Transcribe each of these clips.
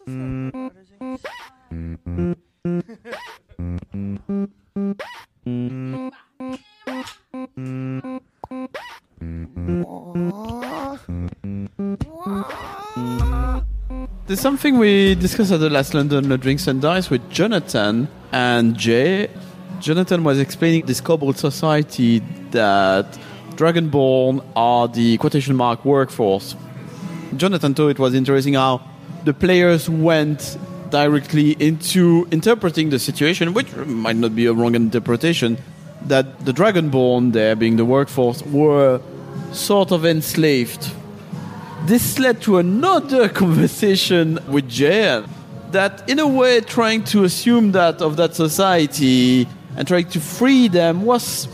There's something we discussed at the last London Drinks and Dice with Jonathan and Jay. Jonathan was explaining this kobold society that Dragonborn are the quotation mark workforce. Jonathan thought it was interesting how the players went directly into interpreting the situation, which might not be a wrong interpretation, that the Dragonborn, there being the workforce, were sort of enslaved. This led to another conversation with Jay that, in a way, trying to assume that of that society and trying to free them was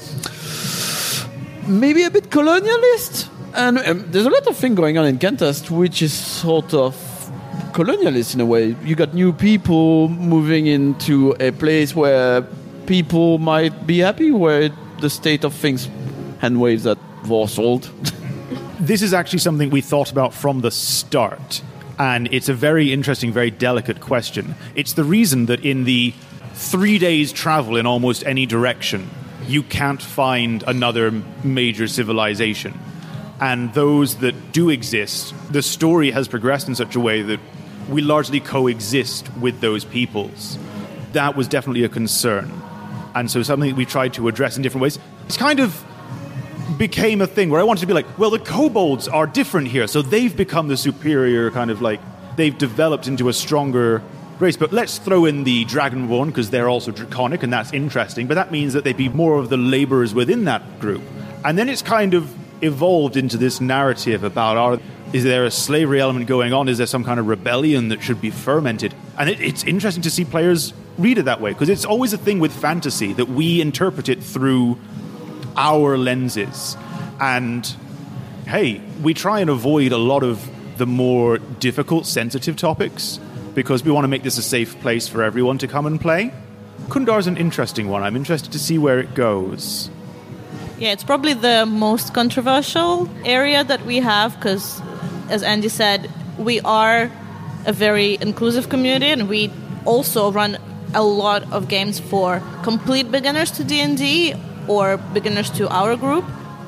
maybe a bit colonialist. And there's a lot of things going on in Kentast which is sort of colonialist in a way. You got new people moving into a place where people might be happy, where the state of things hand waves at Vorsold. This is actually something we thought about from the start, and it's a very interesting, very delicate question. It's the reason that in the 3 days travel in almost any direction, you can't find another major civilization. And those that do exist, the story has progressed in such a way that we largely coexist with those peoples. That was definitely a concern. And so something that we tried to address in different ways. It's kind of became a thing where I wanted to be like, well, the kobolds are different here, so they've become the superior kind of like, they've developed into a stronger race, but let's throw in the Dragonborn because they're also draconic and that's interesting, but that means that they'd be more of the laborers within that group. And then it's kind of evolved into this narrative about is there a slavery element going on? Is there some kind of rebellion that should be fermented? And it's interesting to see players read it that way, because it's always a thing with fantasy that we interpret it through our lenses. And hey, we try and avoid a lot of the more difficult, sensitive topics because we want to make this a safe place for everyone to come and play. Kundar's an interesting one. I'm interested to see where it goes. Yeah, it's probably the most controversial area that we have because, as Andy said, we are a very inclusive community and we also run a lot of games for complete beginners to D&D or beginners to our group.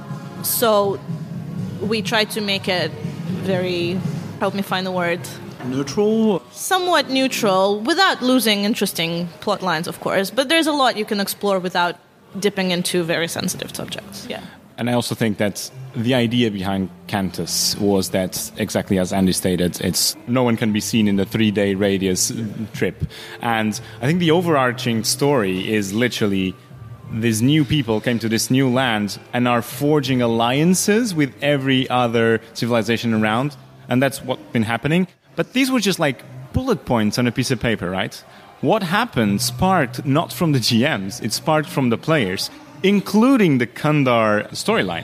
So we try to make it very, help me find the word, neutral? Somewhat neutral, without losing interesting plot lines, of course. But there's a lot you can explore without dipping into very sensitive subjects. Yeah. And I also think that the idea behind Cantus was that, exactly as Andy stated, it's no one can be seen in the 3-day radius trip. And I think the overarching story is literally these new people came to this new land and are forging alliances with every other civilization around. And that's what's been happening. But these were just like bullet points on a piece of paper, right? What happened sparked not from the GMs, it sparked from the players, including the Kundar storyline.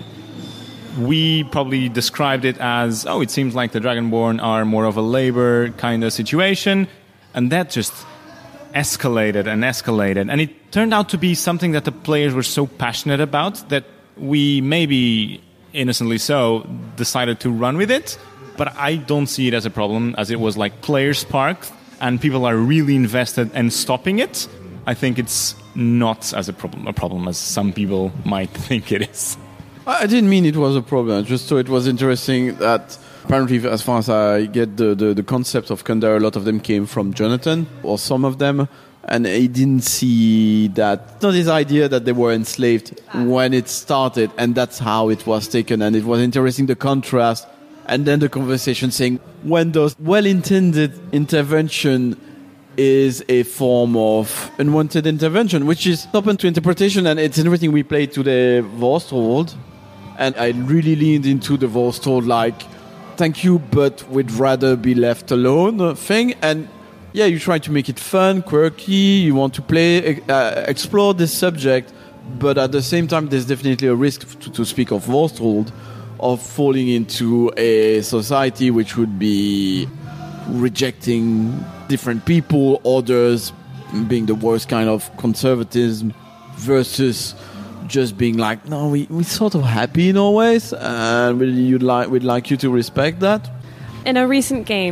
We probably described it as, it seems like the Dragonborn are more of a labor kind of situation. And that just escalated and escalated. And it turned out to be something that the players were so passionate about that we, maybe innocently so, decided to run with it. But I don't see it as a problem, as it was like player sparked and people are really invested in stopping it. I think it's not as a problem as some people might think it is. I didn't mean it was a problem. I just thought it was interesting that apparently, as far as I get the concept of Kundar, a lot of them came from Jonathan, or some of them, and I didn't see that. Not his idea that they were enslaved when it started, and that's how it was taken. And it was interesting, the contrast, and then the conversation saying when those well-intended intervention is a form of unwanted intervention, which is open to interpretation, and it's everything we played today, Vorstold, and I really leaned into the Vorstold, like, thank you, but we'd rather be left alone thing, and yeah, you try to make it fun, quirky, you want to play, explore this subject, but at the same time, there's definitely a risk, to speak of Vorstold, of falling into a society which would be rejecting different people, others being the worst kind of conservatism, versus just being like, no, we're sort of happy in our ways, and we'd like you to respect that. In a recent game,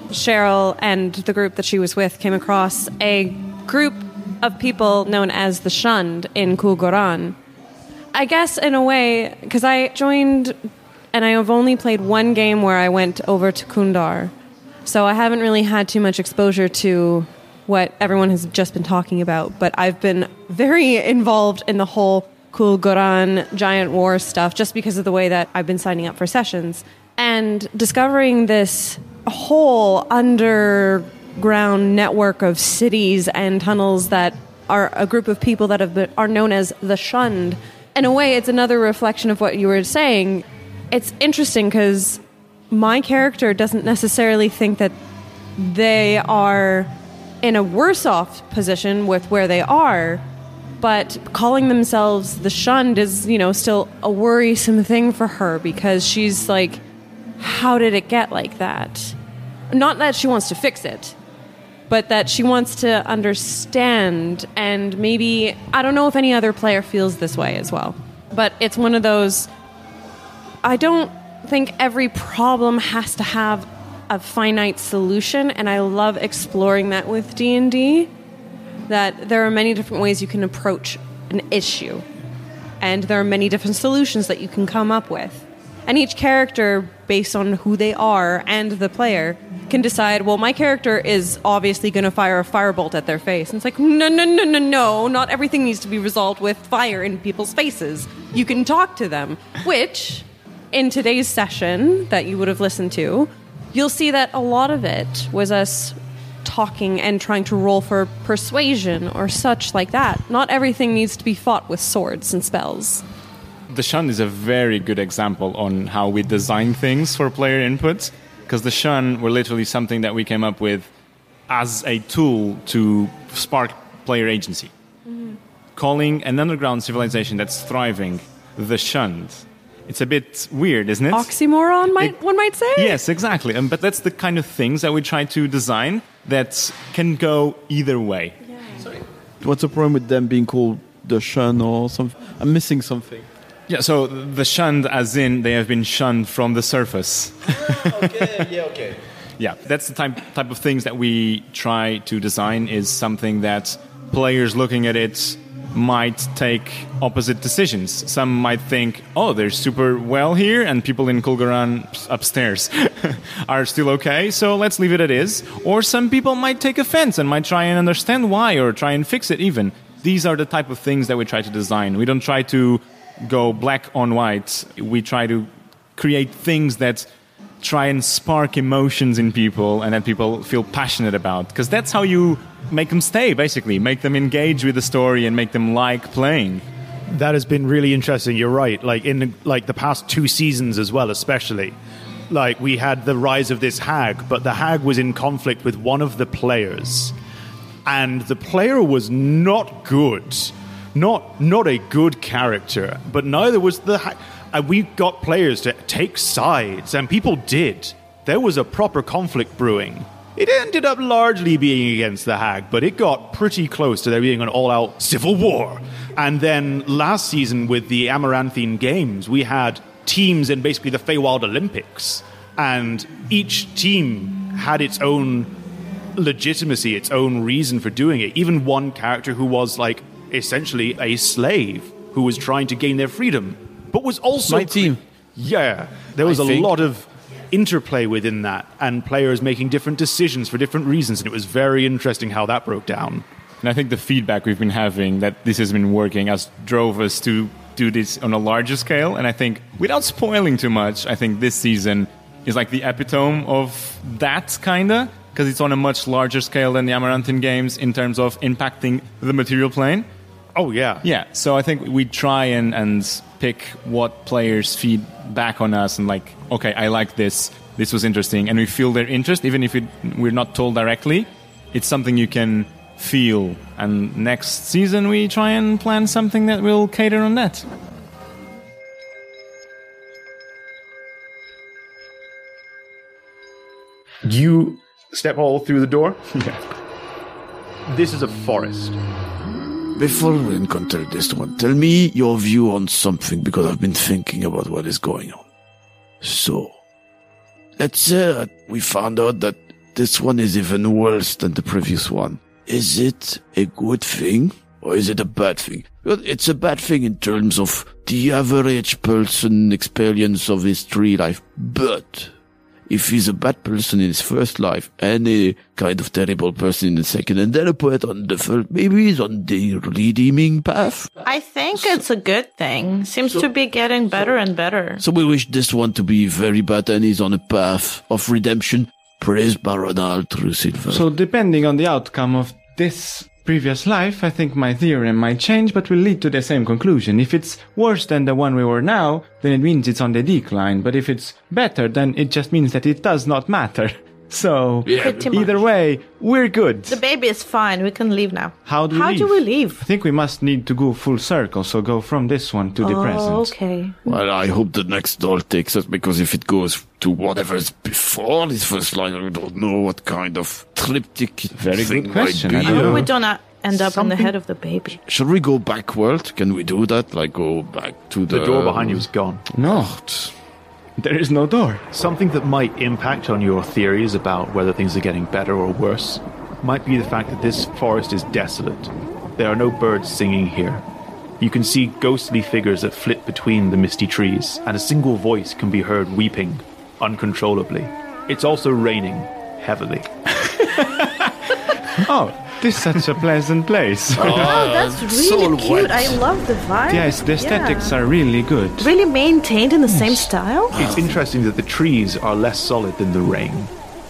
Cheryl and the group that she was with came across a group of people known as the Shunned in Kulgoran. I guess in a way, because I joined and I have only played one game where I went over to Kundar, so I haven't really had too much exposure to what everyone has just been talking about, but I've been very involved in the whole Kulgoran Giant War stuff just because of the way that I've been signing up for sessions. And discovering this whole underground network of cities and tunnels that are a group of people that are known as the Shunned, in a way, it's another reflection of what you were saying. It's interesting because my character doesn't necessarily think that they are in a worse off position with where they are, but calling themselves the Shunned is, still a worrisome thing for her because she's like, how did it get like that? Not that she wants to fix it, but that she wants to understand, and maybe, I don't know if any other player feels this way as well, but it's one of those, I don't think every problem has to have a finite solution, and I love exploring that with D&D, that there are many different ways you can approach an issue, and there are many different solutions that you can come up with. And each character, based on who they are and the player, can decide, well, my character is obviously going to fire a firebolt at their face. And it's like, no, not everything needs to be resolved with fire in people's faces. You can talk to them, which, in today's session that you would have listened to, you'll see that a lot of it was us talking and trying to roll for persuasion or such like that. Not everything needs to be fought with swords and spells. The Shun is a very good example on how we design things for player input, because the Shun were literally something that we came up with as a tool to spark player agency. Mm-hmm. Calling an underground civilization that's thriving the Shunned. It's a bit weird, isn't it? Oxymoron, one might say? Yes, exactly. But that's the kind of things that we try to design that can go either way. Yeah. Sorry. What's the problem with them being called the Shun or something? I'm missing something. Yeah, so the Shunned, as in they have been shunned from the surface. Okay. Yeah, that's the type of things that we try to design, is something that players looking at it might take opposite decisions. Some might think, oh, they're super well here, and people in Kulgoran upstairs are still okay, so let's leave it as is. Or some people might take offense and might try and understand why, or try and fix it even. These are the type of things that we try to design. We don't try to go black on white. We try to create things that try and spark emotions in people and that people feel passionate about, because that's how you make them stay, basically. Make them engage with the story and make them like playing. That has been really interesting. You're right. Like in the past 2 seasons as well, especially. Like we had the rise of this hag, but the hag was in conflict with one of the players. And the player was not good. Not a good character, but neither was the hag. And we got players to take sides, and people did. There was a proper conflict brewing. It ended up largely being against the hag, but it got pretty close to there being an all-out civil war. And then last season with the Amaranthine Games, we had teams in basically the Feywild Olympics, and each team had its own legitimacy, its own reason for doing it. Even one character who was like essentially a slave who was trying to gain their freedom, but was also my team. Yeah, there was a lot of interplay within that, and players making different decisions for different reasons, and it was very interesting how that broke down. And I think the feedback we've been having that this has been working has drove us to do this on a larger scale. And I think, without spoiling too much, I think this season is like the epitome of that, kinda, because it's on a much larger scale than the Amaranthine Games in terms of impacting the material plane. Oh, yeah. Yeah, so I think we try and pick what players feed back on us and like, okay, I like this was interesting, and we feel their interest, even if we're not told directly. It's something you can feel, and next season we try and plan something that will cater on that. You step all through the door? Yeah. This is a forest. Before we encounter this one, tell me your view on something, because I've been thinking about what is going on. So, let's say that we found out that this one is even worse than the previous one. Is it a good thing or is it a bad thing? Well, it's a bad thing in terms of the average person experience of his tree life. But if he's a bad person in his first life and a kind of terrible person in the second and then a poet on the third, maybe he's on the redeeming path. I think it's a good thing. Seems to be getting better and better. So we wish this one to be very bad and he's on a path of redemption. Praise Baronal through Silver. So depending on the outcome of this previous life, I think my theorem might change, but will lead to the same conclusion. If it's worse than the one we were now, then it means it's on the decline. But if it's better, then it just means that it does not matter. So, either way, we're good. The baby is fine. We can leave now. How do we leave? I think we must need to go full circle, so go from this one to the present. Okay. Well, I hope the next door takes us, because if it goes to whatever's before this first line, I don't know what kind of triptych Very thing good question. might be. I don't know. We don't end up on the head of the baby. Should we go backward? Can we do that? Like go back to the... The door behind you is gone. No, there is no door. Something that might impact on your theories about whether things are getting better or worse might be the fact that this forest is desolate. There are no birds singing here. You can see ghostly figures that flit between the misty trees, and a single voice can be heard weeping uncontrollably. It's also raining heavily. Oh, this is such a pleasant place. Oh, that's really cute. I love the vibe. Yes, the aesthetics are really good. Really maintained in the same style? It's interesting that the trees are less solid than the rain.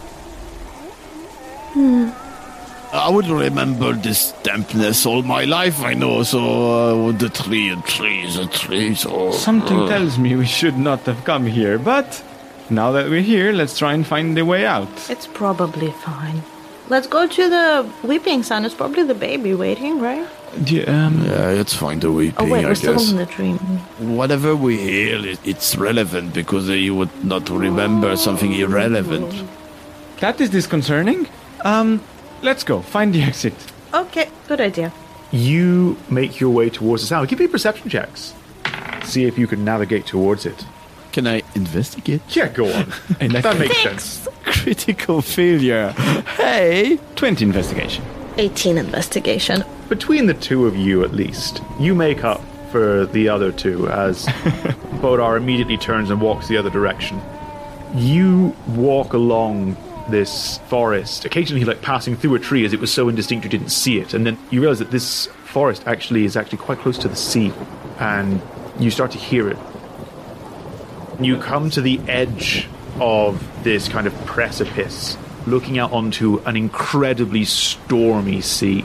I would remember this dampness all my life, I know, so the trees. Oh, Something tells me we should not have come here, but now that we're here, let's try and find the way out. It's probably fine. Let's go to the weeping sound. It's probably the baby waiting, right? Yeah, let's find the weeping, Oh wait, we're I still guess. in the dream. Whatever we hear, it's relevant, because you would not remember something irrelevant. That is disconcerting. Let's go. Find the exit. Okay, good idea. You make your way towards the sound. Give me perception checks. See if you can navigate towards it. Can I investigate? Yeah, go on. That makes sense. Critical failure. Hey! 20 investigation. 18 investigation. Between the two of you, at least, you make up for the other two as Bodar immediately turns and walks the other direction. You walk along this forest, occasionally like passing through a tree as it was so indistinct you didn't see it, and then you realize that this forest is actually quite close to the sea, and you start to hear it. You come to the edge of this kind of precipice, looking out onto an incredibly stormy sea.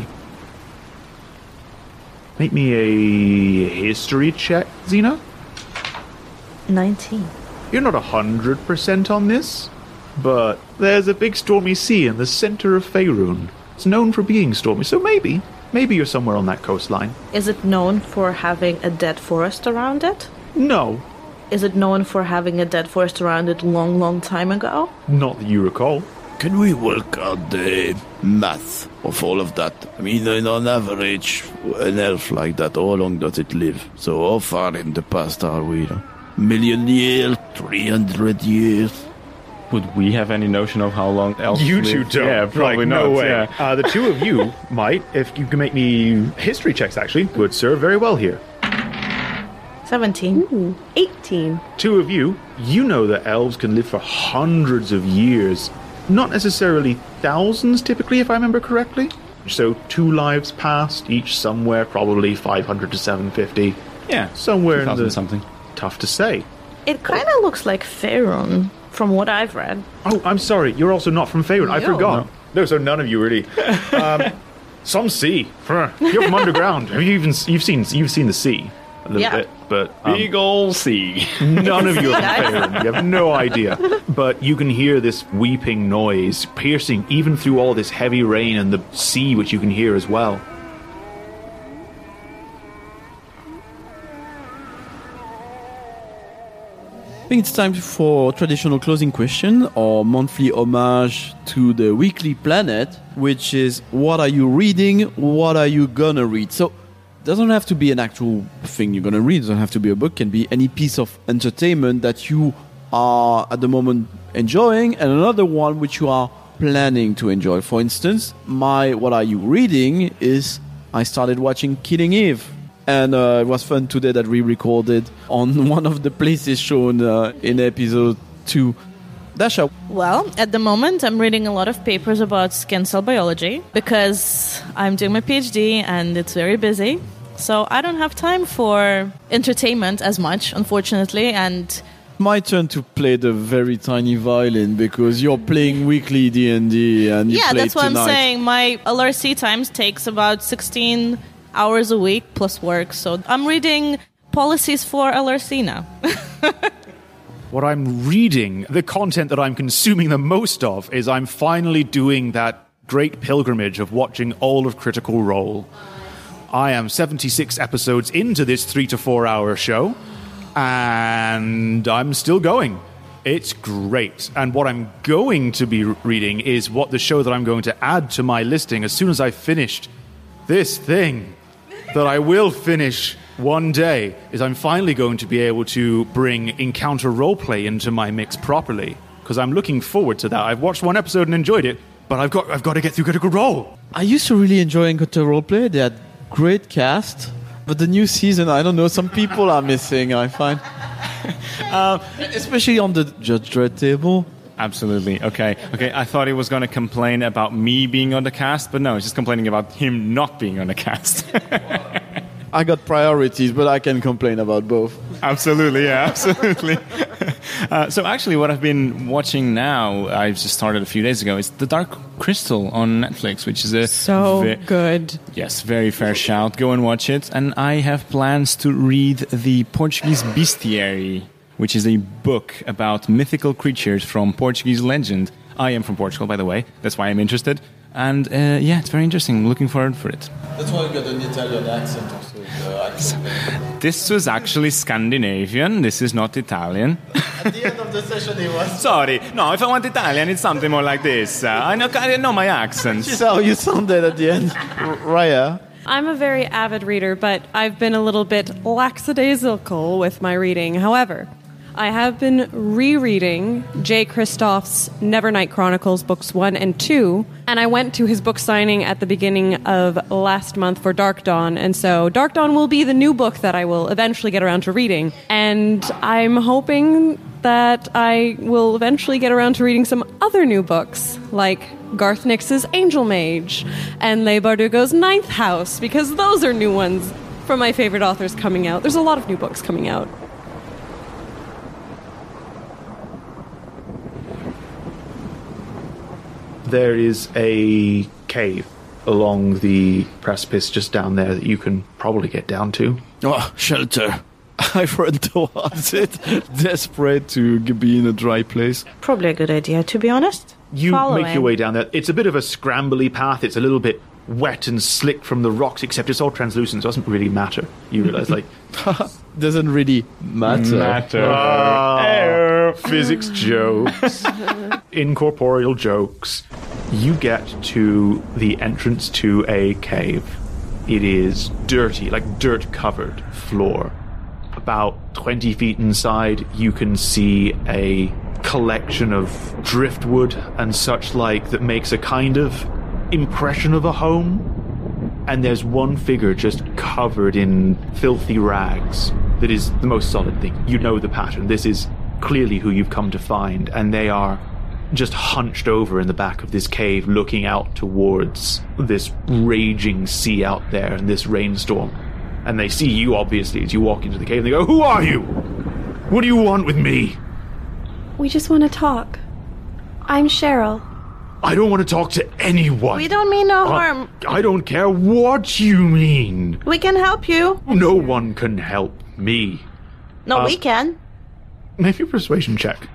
Make me a history check, Xena. 19. You're not 100% on this, but there's a big stormy sea in the center of Faerun. It's known for being stormy, so maybe you're somewhere on that coastline. Is it known for having a dead forest around it? No, Is it known for having a dead forest around it long, long time ago? not that you recall. Can we work out the math of all of that? I mean, on average, an elf like that, how long does it live? So how far in the past are we? Million years? 300 years? Would we have any notion of how long elves You live? two don't. Yeah, probably Like, not. no way. Yeah. The two of you might, if you can make me history checks, actually, would serve very well here. 17. 18. Two of you, you know that elves can live for hundreds of years. Not necessarily thousands, typically, if I remember correctly. So 2 lives past, each somewhere probably 500 to 750. Yeah, Somewhere in 2000 the... something. Tough to say. It kind of looks like Faerun, from what I've read. Oh, I'm sorry. You're also not from Faerun. I No. forgot. No, so none of you really. Some sea. You're from underground. You've seen the sea a little Yeah. bit, but Big ol' sea. none of you are Guys. from Faerun. You have no idea. But you can hear this weeping noise piercing even through all this heavy rain and the sea, which you can hear as well. I think it's time for traditional closing question or monthly homage to the Weekly Planet, which is what are you reading, what are you gonna read? So it doesn't have to be an actual thing you're gonna read, it doesn't have to be a book, it can be any piece of entertainment that you are at the moment enjoying, and another one which you are planning to enjoy. For instance, my What Are You Reading is I started watching Killing Eve. And it was fun today that we recorded on one of the places shown in episode 2. Dasha. Well, at the moment, I'm reading a lot of papers about skin cell biology because I'm doing my PhD and it's very busy. So I don't have time for entertainment as much, unfortunately. And my turn to play the very tiny violin because you're playing weekly D&D and you play that's what tonight. I'm saying. My LRC times takes about 16 hours a week plus work. So I'm reading policies for LRC now. What I'm reading, the content that I'm consuming the most of, is I'm finally doing that great pilgrimage of watching all of Critical Role. I am 76 episodes into this 3 to 4 hour show, and I'm still going. It's great. And what I'm going to be reading is what the show that I'm going to add to my listing as soon as I've finished this thing that I will finish one day, is I'm finally going to be able to bring Encounter Roleplay into my mix properly, because I'm looking forward to that. I've watched one episode and enjoyed it, but I've got to get through Critical Role. I used to really enjoy Encounter Roleplay. They had great cast, but the new season, I don't know, some people are missing, I find. Especially on the Judge Dredd table. Absolutely. Okay. I thought he was going to complain about me being on the cast, but no, he's just complaining about him not being on the cast. I got priorities, but I can complain about both. Absolutely, yeah, absolutely. So actually what I've been watching now, I've just started a few days ago, is The Dark Crystal on Netflix, which is a... good. Yes, very fair shout. Go and watch it. And I have plans to read The Portuguese Bestiary, which is a book about mythical creatures from Portuguese legend. I am from Portugal, by the way. That's why I'm interested. And it's very interesting. Looking forward for it. That's why you got an Italian accent also. This was actually Scandinavian. This is not Italian. At the end of the session, it was. Sorry. No, if I want Italian, it's something more like this. I know my accent. This is how you sounded at the end. Raya. I'm a very avid reader, but I've been a little bit lackadaisical with my reading. However, I have been rereading Jay Kristoff's Nevernight Chronicles books 1 and 2, and I went to his book signing at the beginning of last month for Dark Dawn, and so Dark Dawn will be the new book that I will eventually get around to reading, and I'm hoping that I will eventually get around to reading some other new books, like Garth Nix's Angel Mage and Leigh Bardugo's Ninth House, because those are new ones from my favorite authors coming out. There's a lot of new books coming out. There is a cave along the precipice just down there that you can probably get down to. Oh, shelter. I run towards it, desperate to be in a dry place. Probably a good idea, to be honest. You make your way down there. It's a bit of a scrambly path. It's a little bit wet and slick from the rocks, except it's all translucent, so it doesn't really matter. You realize, like... Doesn't really matter. Physics jokes. Incorporeal jokes. You get to the entrance to a cave. It is dirty, like dirt-covered floor. About 20 feet inside, you can see a collection of driftwood and such like that makes a kind of impression of a home. And there's one figure just covered in filthy rags that is the most solid thing. You know the pattern. This is clearly who you've come to find, and they are just hunched over in the back of this cave looking out towards this raging sea out there and this rainstorm. And they see you, obviously, as you walk into the cave, and they go, "Who are you? What do you want with me?" We just want to talk. I'm Cheryl. I don't want to talk to anyone. We don't mean no harm. I don't care what you mean. We can help you. No one can help me. No, we can. Make a persuasion check.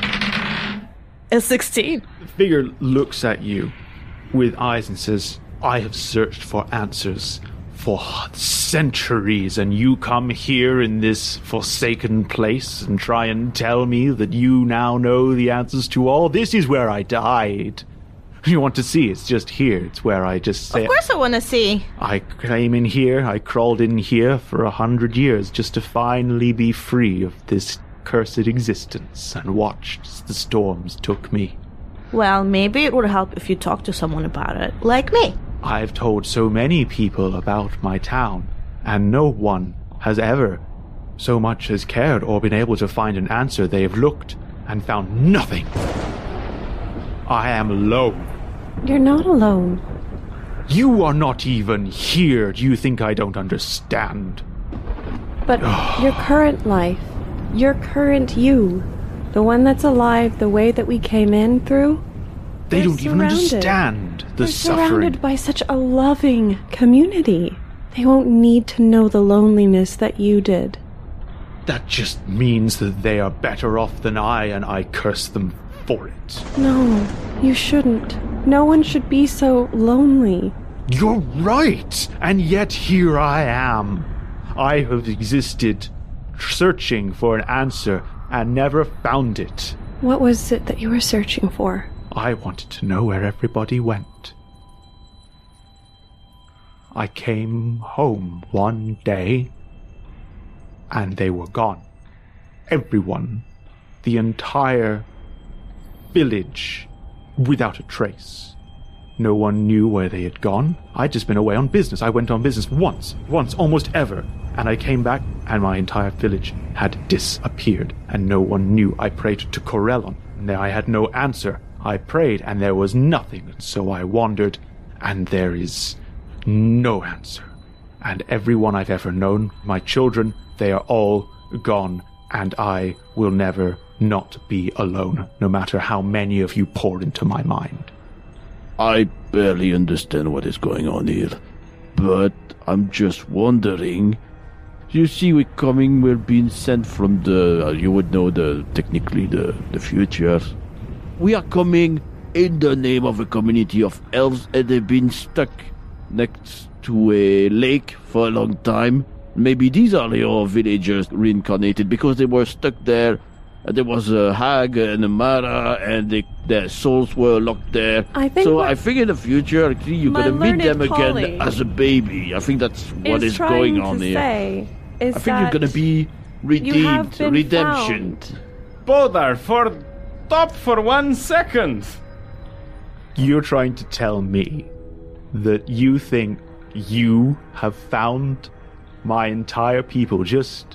It's 16. The figure looks at you with eyes and says, "I have searched for answers for centuries, and you come here in this forsaken place and try and tell me that you now know the answers to all? This is where I died. You want to see? It's just here. It's where I just say... Of course I want to see. I came in here, I crawled in here for 100 years just to finally be free of this cursed existence and watched as the storms took me. Well, maybe it would help if you talk to someone about it, like me. I've told so many people about my town, and no one has ever so much as cared or been able to find an answer. They have looked and found nothing. I am alone. You're not alone. You are not even here. Do you think I don't understand? But your current life, your current you, the one that's alive the way that we came in through, They they're don't even surrounded. understand the They're suffering. surrounded by such a loving community. They won't need to know the loneliness that you did. That just means that they are better off than I, and I curse them for it. No, you shouldn't. No one should be so lonely. You're right, and yet here I am. I have existed searching for an answer and never found it. What was it that you were searching for? I wanted to know where everybody went. I came home one day, and they were gone. Everyone. The entire village, without a trace. No one knew where they had gone. I'd just been away on business. I went on business once, almost ever. And I came back, and my entire village had disappeared, and no one knew. I prayed to Corellon, and I had no answer. I prayed, and there was nothing, and so I wandered, and there is no answer. And everyone I've ever known, my children, they are all gone, and I will never not be alone, no matter how many of you pour into my mind. I barely understand what is going on here, but I'm just wondering. You see, we're being sent from you would know technically the future. We are coming in the name of a community of elves, and they've been stuck next to a lake for a long time. Maybe these are your villagers reincarnated because they were stuck there. There was a hag and a Mara, and their souls were locked there. I think I think in the future, actually, you're my going to meet learned them Polly again as a baby. I think that's what is going on here. I think you're going to be redeemed, redemption. Bodar, stop for 1 second. You're trying to tell me that you think you have found my entire people just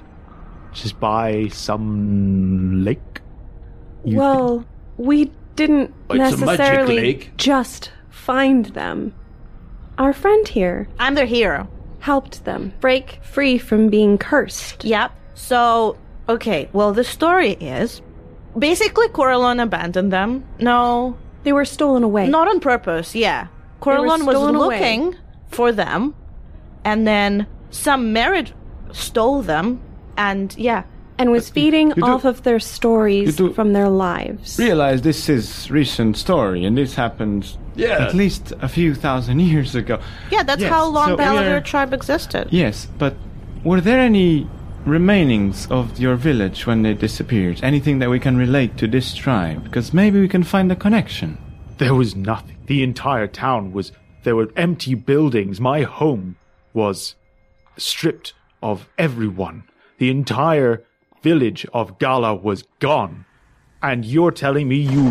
by some lake? Well, we didn't It's a magic necessarily lake. just find them. Our friend here I'm their hero. helped them break free from being cursed. Yep. So, okay, well, the story is basically Corellon abandoned them. No, They were stolen away. not on purpose, yeah. were Corellon was stolen away. looking for them, and then some merit stole them, and yeah. and was feeding do- off of their stories you do- from their lives. Realize this is recent story, and this happened at least a few thousand years ago. Yeah, that's Yes, how long so the we Elder are- tribe existed. Yes, but were there any remainings of your village when they disappeared? Anything that we can relate to this tribe? Because maybe we can find a connection. There was nothing. The entire town was... There were empty buildings. My home was stripped of everyone. The entire village of Gala was gone. And you're telling me you...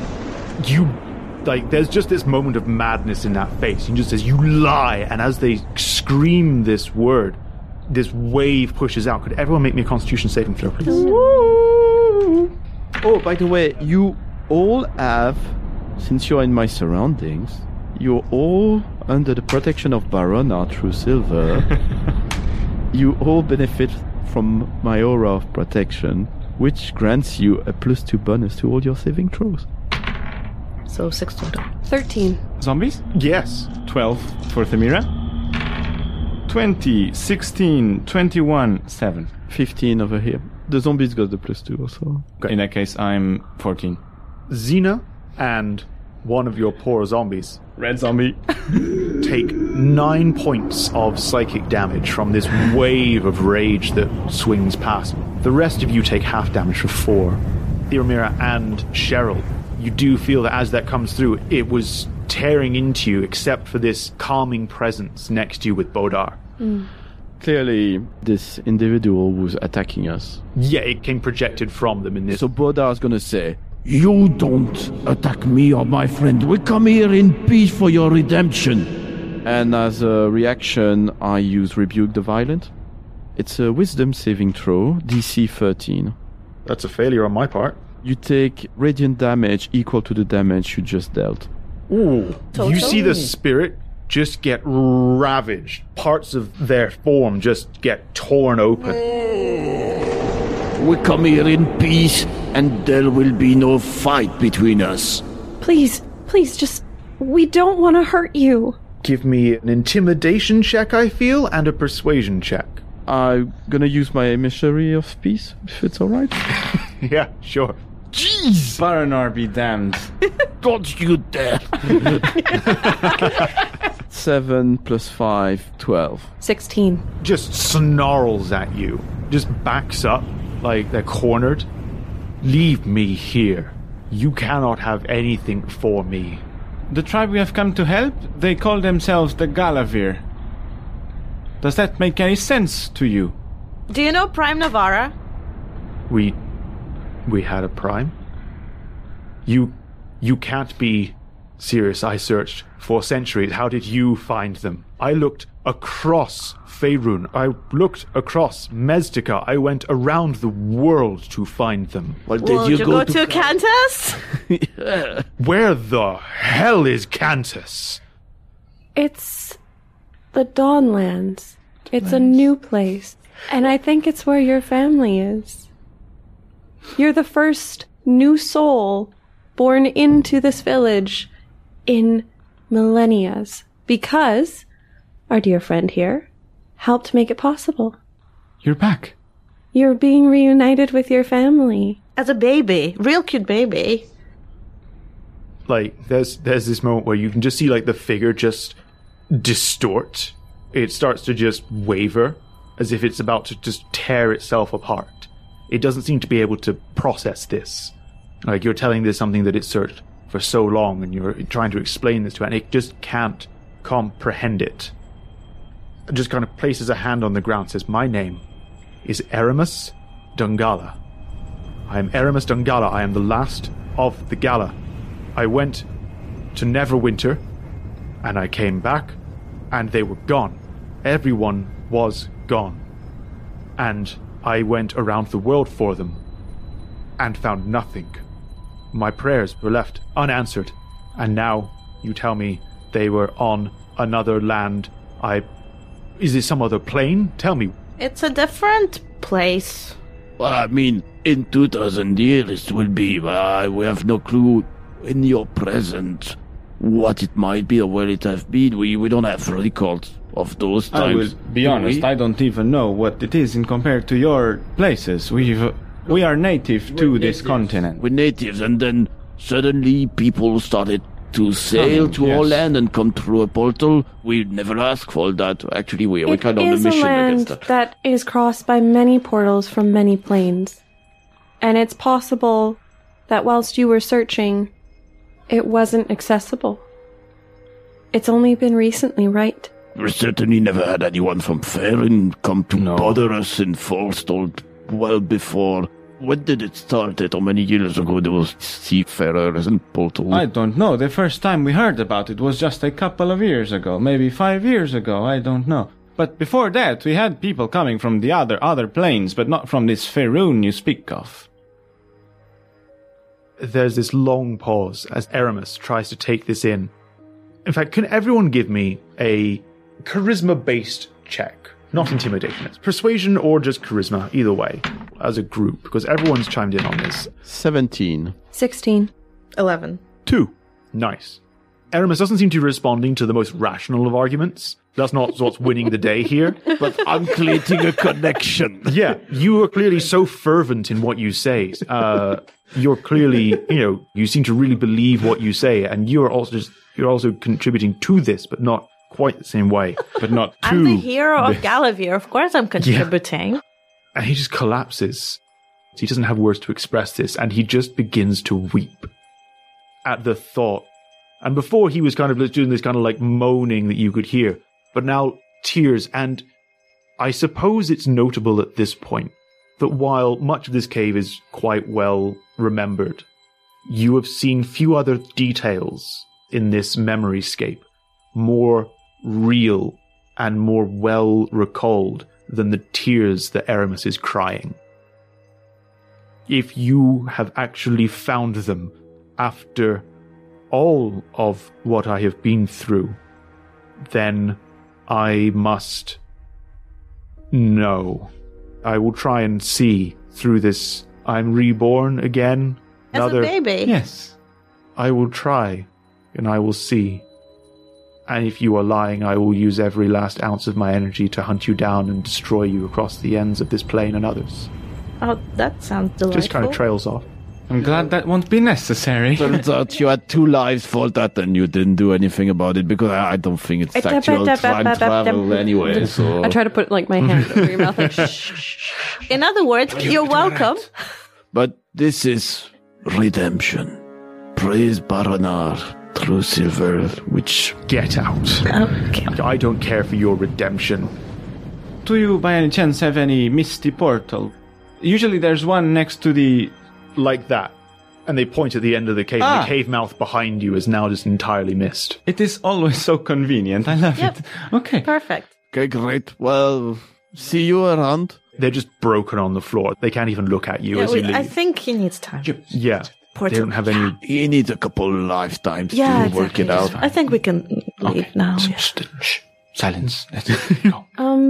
Like, there's just this moment of madness in that face. He just says, you lie. And as they scream this word, this wave pushes out. Could everyone make me a Constitution saving throw, please? Oh, by the way, you all have, since you're in my surroundings, you're all under the protection of Barona through Silver. You all benefit from my aura of protection, which grants you a +2 bonus to all your saving throws. So 6 total. 13. Zombies? Yes. 12 for Thamira. 20, 16, 21, 7. 15 over here. The zombies got the +2 also. In that case, I'm 14. Xena and one of your poor zombies Red zombie. take 9 points of psychic damage from this wave of rage that swings past. The rest of you take half damage for 4. Theomira and Cheryl, you do feel that as that comes through, it was tearing into you, except for this calming presence next to you with Bodar. Clearly, this individual was attacking us. Yeah, it came projected from them in this. So Bodar's gonna say, You don't attack me or my friend. We come here in peace for your redemption. And as a reaction, I use Rebuke the Violent. It's a wisdom saving throw, DC 13. That's a failure on my part. You take radiant damage equal to the damage you just dealt. Ooh. Total? You see the spirit just get ravaged. Parts of their form just get torn open. We come here in peace, and there will be no fight between us. Please, just. We don't want to hurt you. Give me an intimidation check, I feel, and a persuasion check. I'm gonna use my Emissary of Peace, if it's alright. Yeah, sure. Jeez! Baranar be damned. Don't you dare! 7 plus 5, 12. 16. Just snarls at you. Just backs up like they're cornered. Leave me here. You cannot have anything for me. The tribe we have come to help, they call themselves the Galavir. Does that make any sense to you? Do you know Prime Navarra? We had a prime? You can't be serious. I searched for centuries. How did you find them? I looked across Faerun. I looked across Mestica. I went around the world to find them. Well, Will you go to Cantus? Where the hell is Cantus? It's the Dawnlands. It's a new place. And I think it's where your family is. You're the first new soul born into this village in millennias. Because our dear friend here helped make it possible. You're back. You're being reunited with your family. As a baby. Real cute baby. Like, there's this moment where you can just see, like, the figure just distort. It starts to just waver, as if it's about to just tear itself apart. It doesn't seem to be able to process this. Like, you're telling this something that it searched for so long, and you're trying to explain this to it, and it just can't comprehend it. It just kind of places a hand on the ground, says, "My name is Eramis Dungala. I am Eramis Dungala. I am the last of the Gala. I went to Neverwinter, and I came back, and they were gone. Everyone was gone. And I went around the world for them, and found nothing. My prayers were left unanswered, and now you tell me they were on another land. Is it some other plane? Tell me." It's a different place. Well, I mean, in 2000 years it will be. We have no clue in your present what it might be or where it have been. We don't have records of those times. I will be honest, I don't even know what it is in compared to your places. We are native to this continent. We're natives, and then suddenly people started to sail to our land and come through a portal. We never asked for that. Actually, we're kind of on a mission It is a land against that is crossed by many portals from many planes. And it's possible that whilst you were searching, it wasn't accessible. It's only been recently, right? We certainly never had anyone from Faerun come to bother us in Falstall well before. When did it start? How many years ago there was seafarers and portals? I don't know. The first time we heard about it was just a couple of years ago, maybe 5 years ago, I don't know. But before that, we had people coming from the other planes, but not from this Faerun you speak of. There's this long pause as Eramis tries to take this in. In fact, can everyone give me a charisma-based check? Not intimidation. It's persuasion or just charisma, either way, as a group, because everyone's chimed in on this. 17. 16. 11. 2. Nice. Eramis doesn't seem to be responding to the most rational of arguments. That's not what's winning the day here. But I'm creating a connection. Yeah, you are clearly so fervent in what you say. You're clearly, you seem to really believe what you say, and you're also contributing to this, but not quite the same way. But not to. I'm the hero of Galavir. Of course I'm contributing. Yeah. And he just collapses. He doesn't have words to express this, and he just begins to weep at the thought. And before he was kind of doing this kind of like moaning that you could hear, but now tears. And I suppose it's notable at this point that while much of this cave is quite well remembered, You have seen few other details in this memoryscape more real and more well recalled than the tears that Eramis is crying. If you have actually found them after all of what I have been through, then I must know. I will try and see through this. I'm reborn again. As a baby. Yes. I will try, and I will see. And if you are lying, I will use every last ounce of my energy to hunt you down and destroy you across the ends of this plane and others. Oh, that sounds delightful. Just kind of trails off. I'm glad that won't be necessary. Turns out you had 2 lives for that and you didn't do anything about it because I don't think it's actual time travel anyway. So I try to put like my hand over your mouth, like shh. In other words, you're welcome. But this is redemption. Praise Baranar through Silver, which... Get out. Okay. I don't care for your redemption. Do you by any chance have any misty portal? Usually there's one next to the... Like that. And they point at the end of the cave. And the cave mouth behind you is now just entirely mist. It is always so convenient. I love Yep. it. Okay. Perfect. Okay, great. Well, see you around. They're just broken on the floor. They can't even look at you as you leave. I think he needs time. Yeah. They don't have any... He needs a couple lifetimes Yeah, to work it exactly. out. I think we can leave now. Yeah. Shh. Silence. Let's go.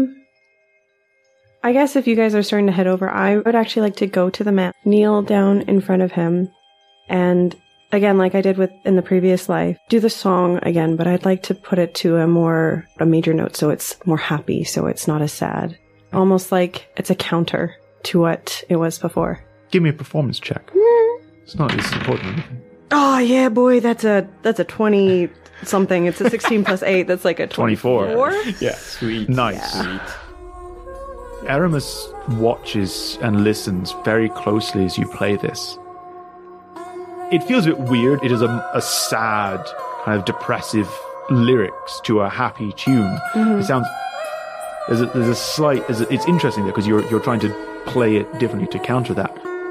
I guess if you guys are starting to head over, I would actually like to go to the map, kneel down in front of him, and again, like I did in the previous life, do the song again, but I'd like to put it to a major note so it's more happy, so it's not as sad. Almost like it's a counter to what it was before. Give me a performance check. It's not as important. Oh yeah, boy, that's a 20 something. It's a 16 plus 8. That's like a 24. Yeah. Sweet. Nice. Sweet. Eramis watches and listens very closely as you play this. It feels a bit weird. It is a sad, kind of depressive lyrics to a happy tune. It sounds... There's a slight... It's interesting though, because you're trying to play it differently to counter that.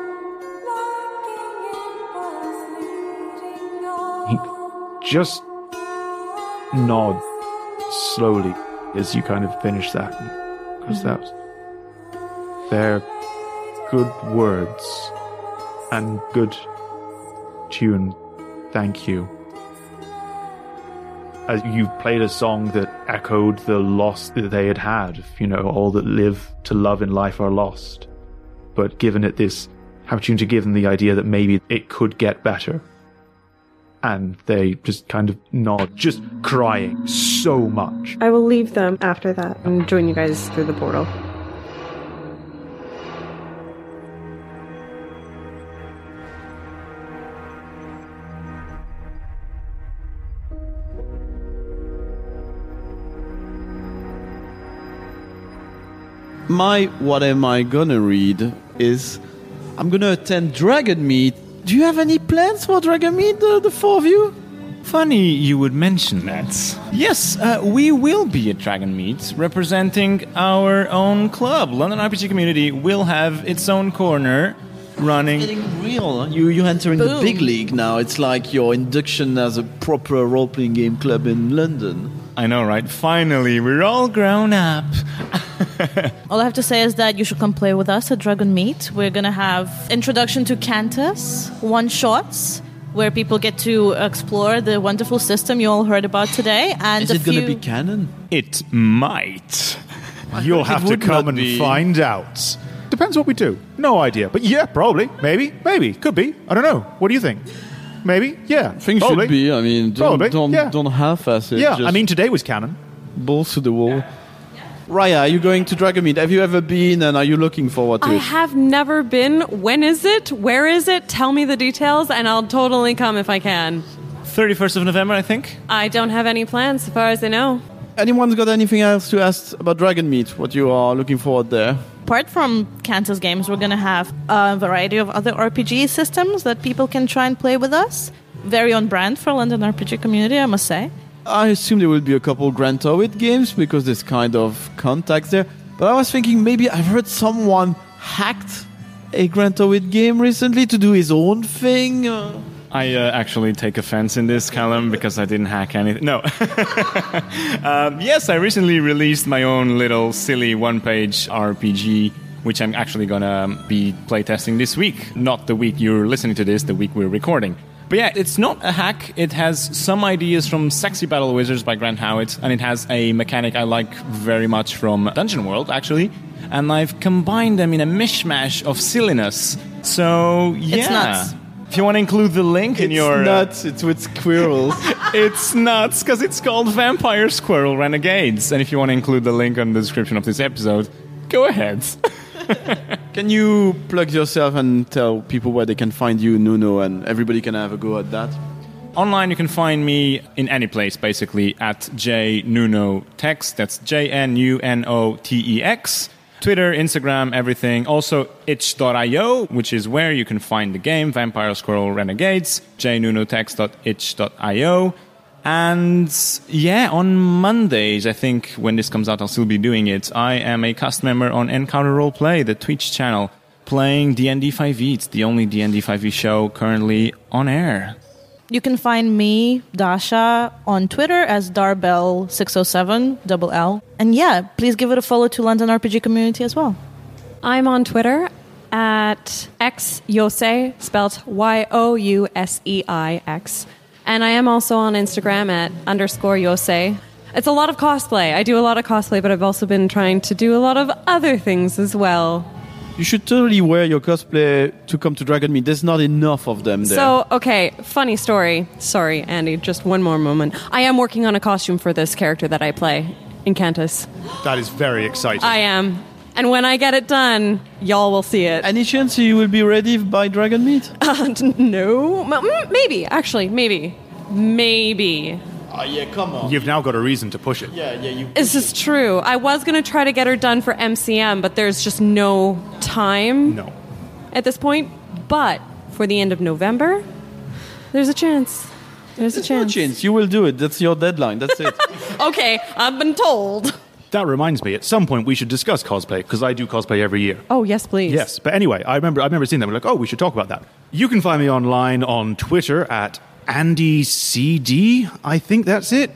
He just nod slowly as you kind of finish that. Because they're good words and good tune. Thank you. As you played a song that echoed the loss that they had, all that live to love in life are lost. But given it this opportunity to give them the idea that maybe it could get better. And they just kind of nod, just crying so much. I will leave them after that and join you guys through the portal. What am I gonna read is I'm gonna attend Dragon Meet. Do you have any plans for Dragon Meet, the 4 of you? Funny you would mention that. Yes, we will be at Dragon Meet, representing our own club. London RPG Community will have its own corner running. It's getting real. You enter in the big league now. It's like your induction as a proper role-playing game club in London. I know, right? Finally, we're all grown up. All I have to say is that you should come play with us at Dragon Meet. We're going to have Introduction to Cantus, one-shots, where people get to explore the wonderful system you all heard about today. And Is it going to be canon? It might. You'll have to would come not and be. find out. Depends what we do. No idea. But yeah, probably. Maybe. Could be. I don't know. What do you think? Maybe? Yeah. Things probably. should be. I mean, Probably, yeah. don't half-ass it. Yeah, Just I mean, today was canon. balls to the wall. Raya, are you going to Dragon Meet? Have you ever been, and are you looking forward to I it? have never been. When is it? Where is it? Tell me the details, and I'll totally come if I can. 31st of November, I think. I don't have any plans, so far as I know. Anyone's got anything else to ask about Dragon Meet? What you are looking forward there? apart from Cantus games, we're going to have a variety of other RPG systems that people can try and play with us. Very on brand for London RPG community, I must say. I assume there will be a couple Grand Torwit games because there's kind of contacts there. But I was thinking maybe I've heard someone hacked a Grantowit game recently to do his own thing? I actually take offense in this, Callum, because I didn't hack anything. No. Yes, I recently released my own little silly one-page RPG, which I'm actually going to be playtesting this week. Not the week you're listening to this, the week we're recording. But yeah, it's not a hack. It has some ideas from Sexy Battle Wizards by Grant Howitt, and it has a mechanic I like very much from Dungeon World, actually. And I've combined them in a mishmash of silliness. So, yeah. It's nuts. If you want to include the link in your... It's nuts. It's with squirrels. It's nuts, because it's called Vampire Squirrel Renegades. And if you want to include the link on the description of this episode, go ahead. Can you plug yourself and tell people where they can find you, Nuno, and everybody can have a go at that? Online, you can find me in any place, basically, at jnunotex. That's JNUNOTEX. Twitter, Instagram, everything. Also, itch.io, which is where you can find the game, Vampire Squirrel Renegades, jnunotex.itch.io. And yeah, on Mondays, I think when this comes out, I'll still be doing it. I am a cast member on Encounter Roleplay, the Twitch channel, playing D&D 5e. It's the only D&D 5e show currently on air. You can find me, Dasha, on Twitter as Darbell607, double L. And yeah, please give it a follow to London RPG Community as well. I'm on Twitter at xyosei, spelled YOUSEIX. And I am also on Instagram at _Yosei. It's a lot of cosplay. I do a lot of cosplay, but I've also been trying to do a lot of other things as well. You should totally wear your cosplay to come to Dragonmeet. There's not enough of them there. So, okay, funny story. Sorry, Andy, just one more moment. I am working on a costume for this character that I play in Cantus. That is very exciting. I am. And when I get it done, y'all will see it. Any chance you will be ready by Dragonmeet? No. Maybe, actually, maybe. Maybe. Oh, yeah, come on. You've now got a reason to push it. Yeah, you... This is true. I was going to try to get her done for MCM, but there's just no time at this point. But for the end of November, there's a chance. There's a chance. No chance. You will do it. That's your deadline. That's it. Okay, I've been told. That reminds me, at some point we should discuss cosplay, because I do cosplay every year. Oh, yes, please. Yes, but anyway, I remember seeing that. We're like, oh, we should talk about that. You can find me online on Twitter at AndyCD. I think that's it.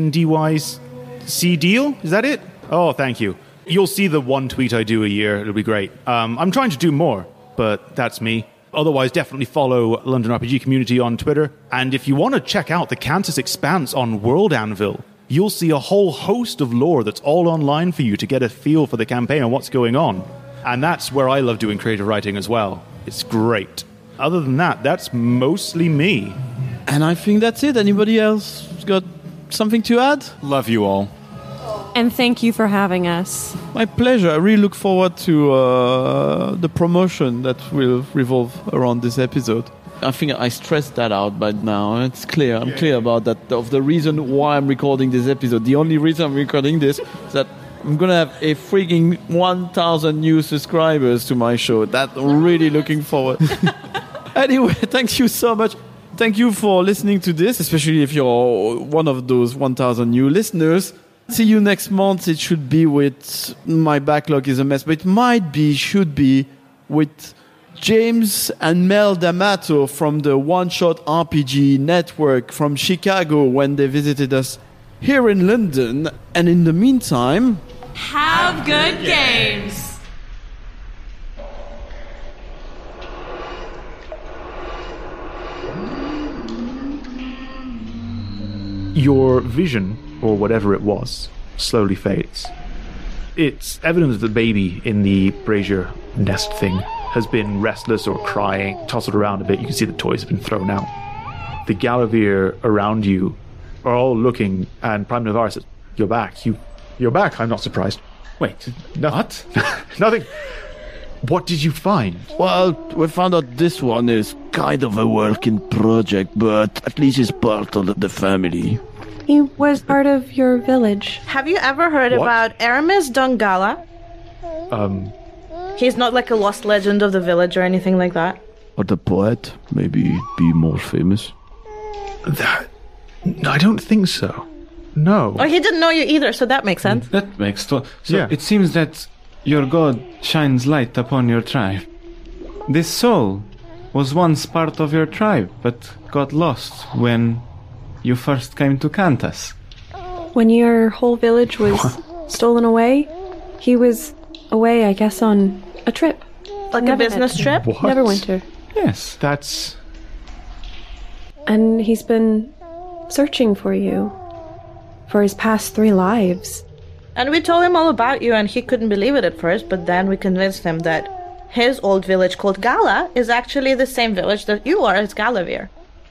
ANDYCdeal. Is that it? Oh, thank you. You'll see the one tweet I do a year. It'll be great. I'm trying to do more, but that's me. Otherwise, definitely follow London RPG Community on Twitter. And if you want to check out the Cantus Expanse on World Anvil, you'll see a whole host of lore that's all online for you to get a feel for the campaign and what's going on. And that's where I love doing creative writing as well. It's great. Other than that, that's mostly me. And I think that's it. Anybody else got something to add? Love you all. And thank you for having us. My pleasure. I really look forward to the promotion that will revolve around this episode. I think I stressed that out by now. It's clear. I'm clear about that. Of the reason why I'm recording this episode. The only reason I'm recording this is that I'm going to have a freaking 1,000 new subscribers to my show. That I'm really looking forward. Anyway, thank you so much. Thank you for listening to this, especially if you're one of those 1,000 new listeners. See you next month. It should be with... My backlog is a mess, but it should be with James and Mel D'Amato from the One Shot RPG Network from Chicago when they visited us here in London. And in the meantime... Have good games! Your vision, or whatever it was, slowly fades. It's evident that the baby in the brazier nest thing has been restless or crying, tousled around a bit. You can see the toys have been thrown out. The Galavir around you are all looking, and Prime Navarre says, "You're back. You're back. I'm not surprised." Wait, what? Nothing. What did you find? Well, we found out this one is kind of a working project, but at least it's part of the family. He was part of your village. Have you ever heard about Aramis Dongala? He's not like a lost legend of the village or anything like that. Or the poet, maybe be more famous. I don't think so. No. Oh, he didn't know you either, so that makes sense. That makes So Yeah. It seems that your god shines light upon your tribe. This soul was once part of your tribe, but got lost when you first came to Kantas. When your whole village was stolen away, he was away, I guess, on a trip. Like a business trip? Neverwinter. Yes. That's... And he's been searching for you for his past 3 lives. And we told him all about you, and he couldn't believe it at first, but then we convinced him that his old village called Gala is actually the same village that you are as Galavir.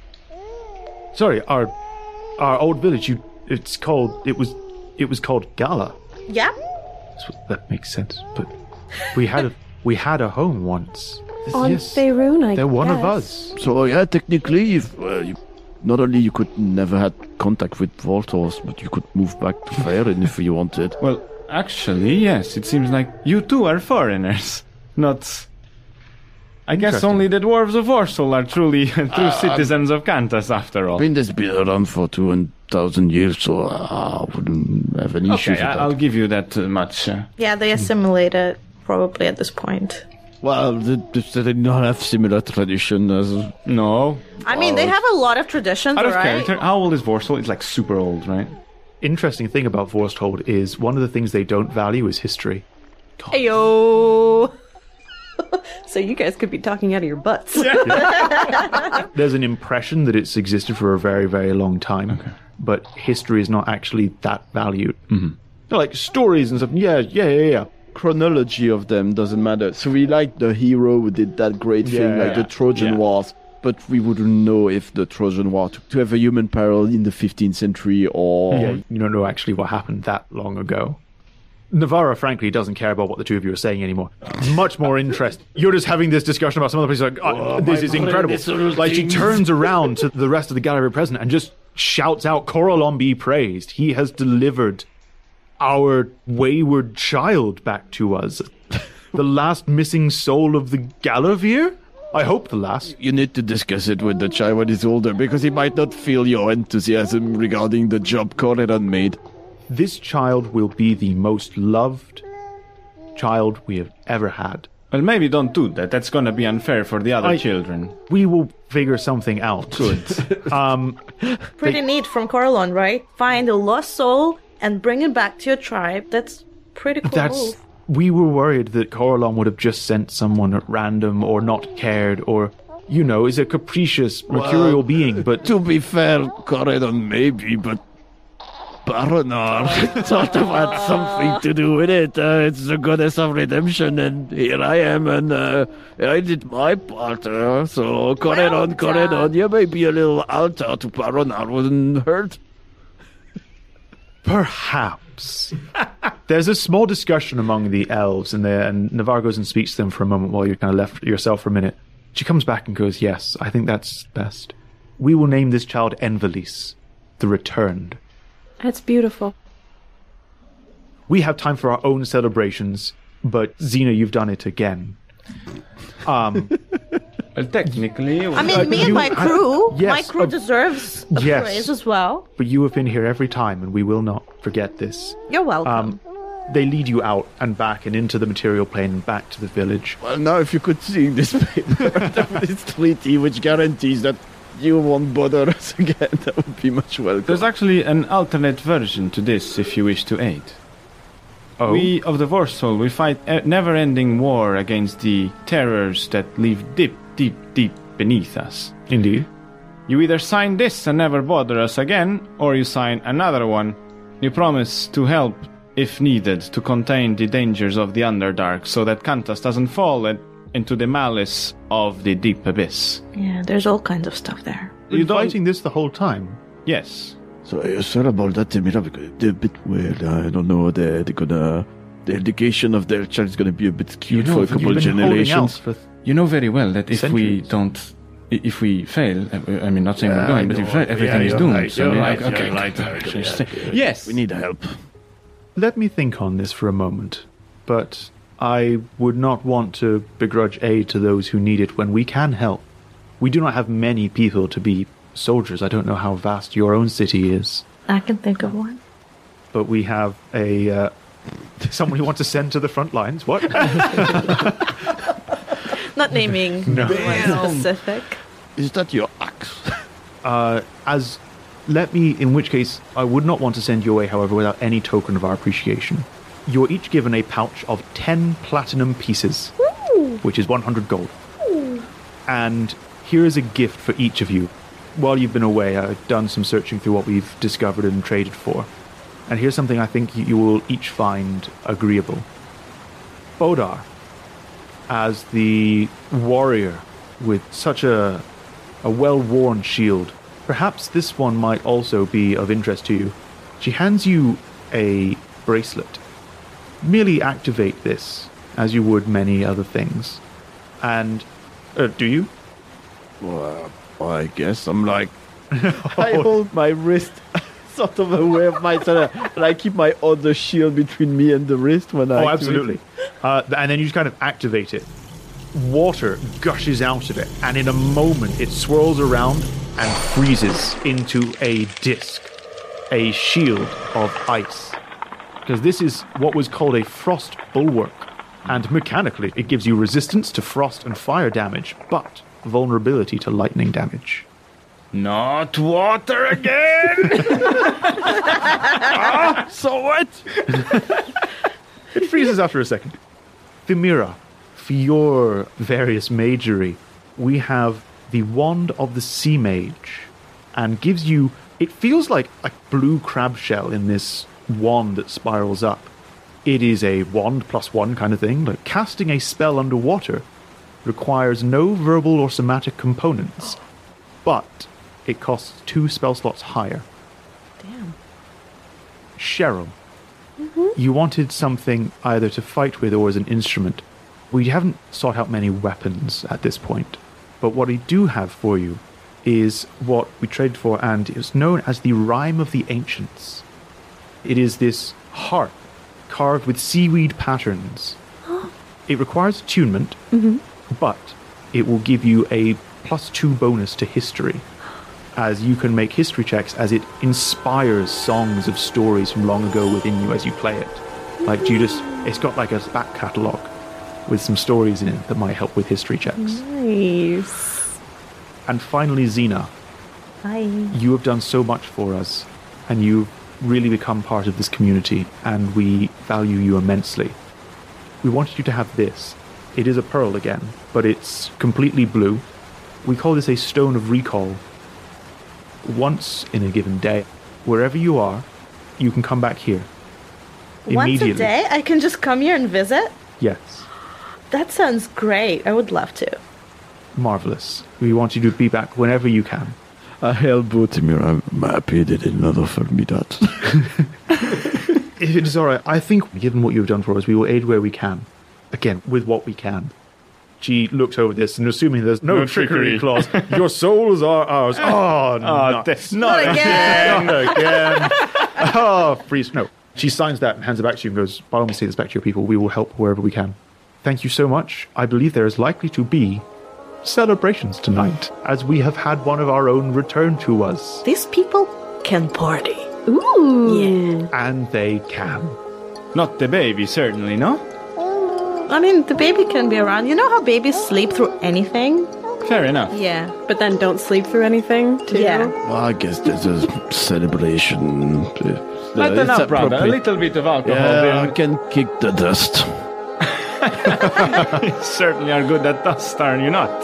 Sorry, our old village, it was called Gala. Yeah? That makes sense, but we had a home once. On Faerun, I guess. They're one of us. So yeah, technically, if not only you could never had contact with Voltos, but you could move back to Faerun if you wanted. Well, actually, yes. It seems like you two are foreigners. Not... I guess only the dwarves of Warsaw are truly true citizens of Kantas, after all. I mean, there's been around for 2,000 years, so I wouldn't have any issues with that. I'll give you that much. Yeah, they assimilated probably at this point. Well, they don't have similar tradition as... No. I mean, they have a lot of traditions, Out of right? character, how old is Warsaw? It's like super old, right? Interesting thing about Vorsthold is one of the things they don't value is history. Ayo. So you guys could be talking out of your butts. There's an impression that it's existed for a very, very long time, but history is not actually that valued. Like stories and stuff. Yeah. Chronology of them doesn't matter. So we like the hero who did that great thing, like the Trojan Wars, but we wouldn't know if the Trojan War took to have a human parallel in the 15th century or... Yeah, you don't know actually what happened that long ago. Navarra, frankly, doesn't care about what the two of you are saying anymore. Much more interest. You're just having this discussion about some other place like, this is incredible. Like, she turns around to the rest of the gallery present and just shouts out, Coralon be praised. He has delivered our wayward child back to us. The last missing soul of the Galavir? I hope the last. You need to discuss it with the child when he's older, because he might not feel your enthusiasm regarding the job Coralon made. This child will be the most loved child we have ever had. Well, maybe don't do that. That's going to be unfair for the other children. We will figure something out. Good. Pretty neat from Coralon, right? Find a lost soul and bring it back to your tribe. That's pretty cool move. We were worried that Coralon would have just sent someone at random or not cared or, is a capricious, mercurial being, but... To be fair, Coralon maybe, but... Baronar sort of had something to do with it. It's the goddess of redemption, and here I am, and I did my part. So Coralon, yeah, maybe a little altar to Baronar wouldn't hurt. Perhaps. There's a small discussion among the elves, and Navarre goes and speaks to them for a moment while you're kind of left yourself for a minute. She comes back and goes, yes, I think that's best. We will name this child Envelis, the Returned. That's beautiful. We have time for our own celebrations, but Xena, you've done it again. Well, technically... I mean, me and my crew. Yes, my crew deserves a praise as well. But you have been here every time, and we will not forget this. You're welcome. They lead you out and back and into the material plane and back to the village. Well, now if you could see this paper, this treaty, which guarantees that you won't bother us again, that would be much welcome. There's actually an alternate version to this if you wish to aid. Oh. We of the Vorstol, we fight a never-ending war against the terrors that live deep beneath us. Indeed. You either sign this and never bother us again, or you sign another one. You promise to help, if needed, to contain the dangers of the Underdark so that Kantas doesn't fall into the malice of the deep abyss. Yeah, there's all kinds of stuff there. You're fighting this the whole time? Yes. So sorry about that, Timira, because they're a bit weird. I don't know, they're gonna... The education of their child is gonna be a bit skewed for a couple of generations. You know very well that if we centuries. don't... If we fail, I mean, not saying we're going, but if we fail, everything is doomed. Yes. We need help. Let me think on this for a moment. But I would not want to begrudge aid to those who need it when we can help. We do not have many people to be soldiers. I don't know how vast your own city is. I can think of one. But we have someone you want to send to the front lines. What? Not naming one specific. Is that your axe? In which case, I would not want to send you away, however, without any token of our appreciation. You're each given a pouch of 10 platinum pieces, which is 100 gold. And here is a gift for each of you. While you've been away, I've done some searching through what we've discovered and traded for. And here's something I think you will each find agreeable. Bodar, as the warrior with such a well-worn shield, perhaps this one might also be of interest to you. She hands you a bracelet. Merely activate this, as you would many other things. And, do you? Well, I guess I'm like... I hold my wrist sort of away of myself, and I keep my other shield between me and the wrist when I... Oh, absolutely. And then you just kind of activate it. Water gushes out of it, and in a moment it swirls around and freezes into a disc, a shield of ice. Because this is what was called a frost bulwark, and mechanically it gives you resistance to frost and fire damage, but vulnerability to lightning damage. Not water again! So what? It freezes after a second. Themira, for your various magery, we have the Wand of the Sea Mage, and gives you... It feels like a blue crab shell in this wand that spirals up. It is a wand +1 kind of thing, but casting a spell underwater requires no verbal or somatic components, but it costs 2 spell slots higher. Damn. Cheryl, you wanted something either to fight with or as an instrument. We haven't sought out many weapons at this point, but what we do have for you is what we traded for, and is known as the Rhyme of the Ancients. It is this harp carved with seaweed patterns. It requires attunement, but it will give you a +2 bonus to history, as you can make history checks as it inspires songs of stories from long ago within you as you play it. Like Judas, it's got like a back catalogue with some stories in it that might help with history checks. Nice. And finally, Xena, Hi. you have done so much for us, and you've really become part of this community, and we value you immensely. We wanted you to have this. It is a pearl again, but it's completely blue. We call this a Stone of Recall. Once in a given day, wherever you are, you can come back here. Once a day? I can just come here and visit? Yes. That sounds great. I would love to. Marvelous. We want you to be back whenever you can. I elbow Themira. I'm happy they did not offer me that. If it is alright, I think, given what you've done for us, we will aid where we can. Again, with what we can. She looks over this, and assuming there's no trickery clause, your souls are ours. Oh, not again! Not again! Oh, freeze. No. She signs that and hands it back to you and goes, by all means, take this back to your people. We will help wherever we can. Thank you so much. I believe there is likely to be celebrations tonight, as we have had one of our own return to us. These people can party. Ooh. Yeah. And they can. Not the baby, certainly, no? I mean, the baby can be around. You know how babies sleep through anything? Fair enough. Yeah. But then don't sleep through anything, too. Yeah. Well, I guess there's a celebration. Lighten up, brother. A little bit of alcohol. Yeah, I can kick the dust. You certainly are good at dust, are you not?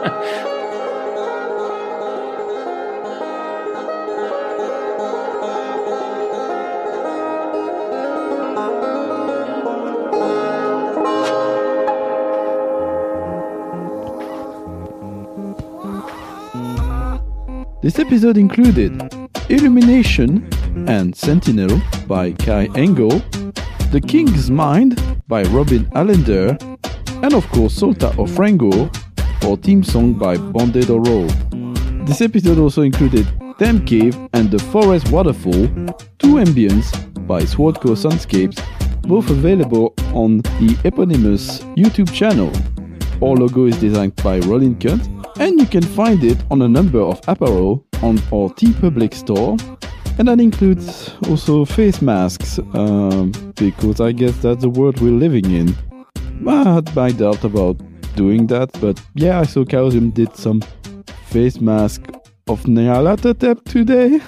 This episode included Illumination and Sentinel by Kai Engel, The King's Mind by Robin Allender, and of course Solta of Rango, or theme song by Bonded or Roll. This episode also included Damn Cave and The Forest Waterfall, 2 ambients by Swordco Soundscapes, both available on the eponymous YouTube channel. Our logo is designed by Rollin Cut, and you can find it on a number of apparel on our TeePublic store, and that includes also face masks, because I guess that's the world we're living in. But I doubt about doing that. But yeah, I saw Chaosium did some face mask of Nyarlathotep today.